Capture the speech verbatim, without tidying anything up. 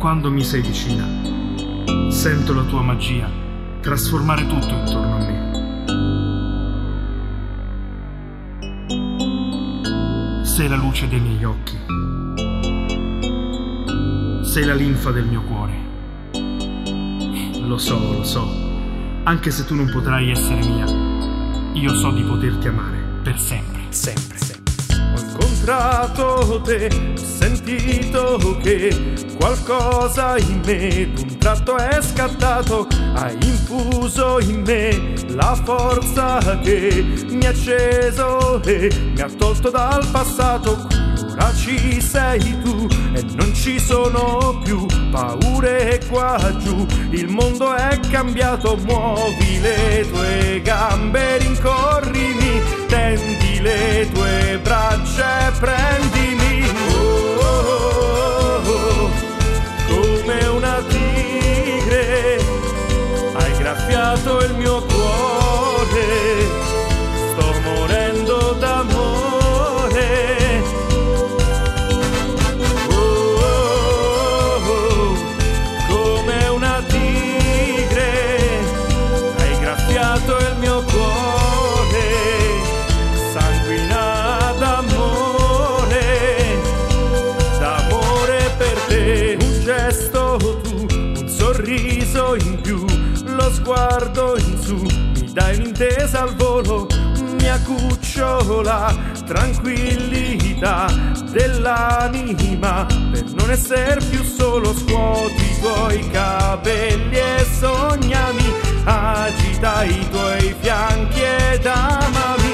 quando mi sei vicina, sento la tua magia trasformare tutto intorno a me. Sei la luce dei miei occhi, sei la linfa del mio cuore. Lo so, lo so, anche se tu non potrai essere mia, io so di poterti amare per sempre, sempre, sempre. Ho incontrato te, ho sentito che qualcosa in me d'un tratto è scattato. Hai infuso in me la forza che mi ha acceso e mi ha tolto dal passato. Ora ci sei tu e non ci sono più paure qua giù. Il mondo è cambiato, muovi le tue gambe, rincorrimi, tendi le tue braccia e prendimi. Oh, oh, oh, come una tigre hai graffiato il mio cuore, sto morendo d'amore. Il mio cuore sanguina d'amore, d'amore per te. Un gesto tu, un sorriso in più, lo sguardo in su, mi dai un'intesa al volo, mia cucciola, tranquillità dell'anima, per non essere più solo. Scuoti i tuoi capelli e sognami, agita i tuoi fianchi ed amami.